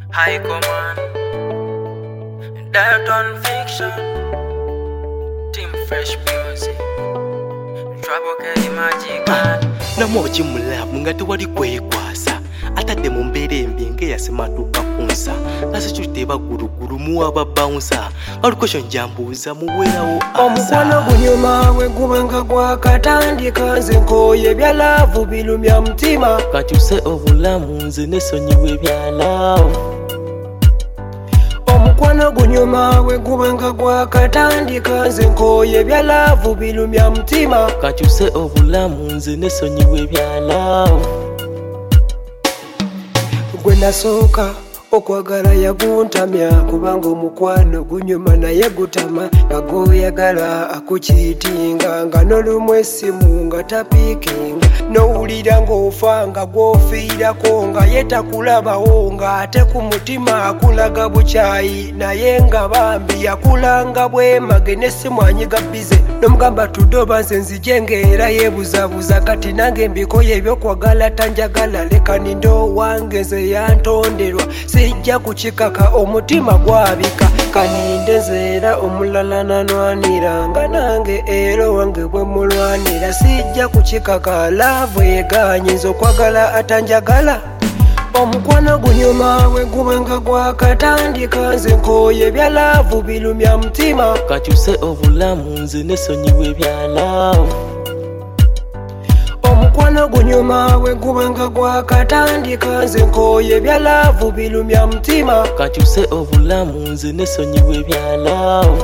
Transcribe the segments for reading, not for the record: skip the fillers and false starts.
High command, Dalton Fiction, Team Fresh Music, Trouble K Magic. Namochi mulamu ngati wali kwekwasa atadde mu mbeera embi ng'eyasematuka kunsa ngasechuteba gulugulu muwaba bouncer alukosho njambuza muwerawo omukwano gunyuma we gubenga gwakatandika nze nkoye byalavu bilumya mutima kakyuse obulamu nze nesonyiwe byalavu omukwano gunyuma we gubenga gwakatandika nze nkoye byalavu bilumya mutima kakyuse obulamu nze nesonyiwe byalavu gwe nasooka okwagala yaguntamya kubanga omukwano gunyuma naye gutama nga goyagala akukiitinga nga n'olumu essimu nga tapiikinga n'owulira ng'ofa nga gwofiirako nga ye takulabawo ng'ate ku mutima akulaga bukyayi naye nga bambi yakulanga bwemage n'essimu anyiga bize n'omugamba tudde oba nze nzije ng'era yeebuzabuza kati nange mbikoye ebyokwagala tanjagala leka nindo wange nze yantonderwa sijja kukikaka omutima gwabika kaninde nzeera omulala nanwanira nga nange ero wange bwe mulwanira sijja kukikaka laavu eganyiza okwagala atanjagala omukwano gunyuma we gubenga gwakatandika nze nkoye byalaavu bilumya mutima kakyuse obulamu nze nesonyiwe byalaavu omukwano gunyuma we gubenga gwakatandika nze nkoye byalaavu bilumya mutima kakyuse obulamu nze nesonyiwe byalaavu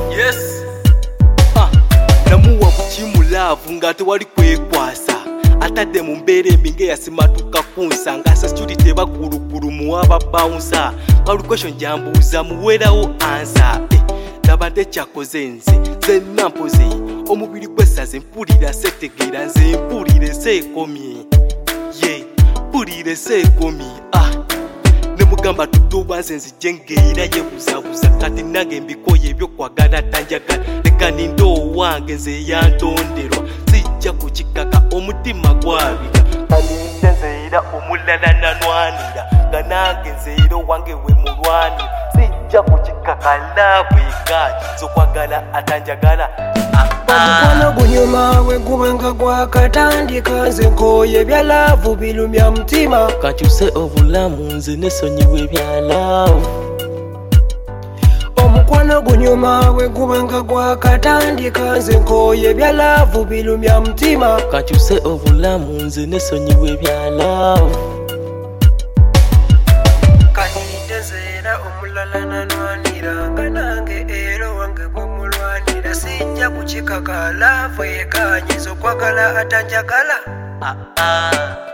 namuwa bukimulaavu nga tewali kwekwasa atadde mu mbeera embi ng'eyasematuka kunsa ngasesituli tebagulugulu muwaba bouncer alukosho njambuuza muwerawo ansa laba ntekyakoze nze zenna mpoze omubiri gwesaze mpulira setegeera nze mpulire seekomye mpulire seekomye nemugamba tutuba nze nzije ngeera yebuzabuza kati nange mbikoye ebyokwagala tanjagala leka nindo wange nze yantonderwa sijja kukikaka omutima gwabika kaninde nzeera omulala nanwanira nga nange nzeera wange we mulwanira sijja kukikaka laavu egaaki zokwagala atanjagala omukwano gunyuma we gubenga gwakatandika nze nkoye byalaavu bilumya mutima kakyuse obulamu nze nesonyiwe byalaavu omukwano gunyuma we gubenga gwakatandika nze nkoye byalaavu bilumya mutima kakyuse obulamu nze nesonyiwe byalaavu kaninde nzeera omulala nanwanira nga nange ero wange bwe mulwanira sijja kukikaka laavu eganyiza okwagala atanjagala